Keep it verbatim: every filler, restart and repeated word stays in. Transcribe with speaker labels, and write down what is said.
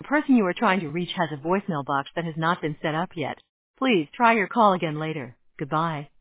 Speaker 1: person you are trying to reach has a voicemail box that has not been set up yet. Please try your call again later. Goodbye.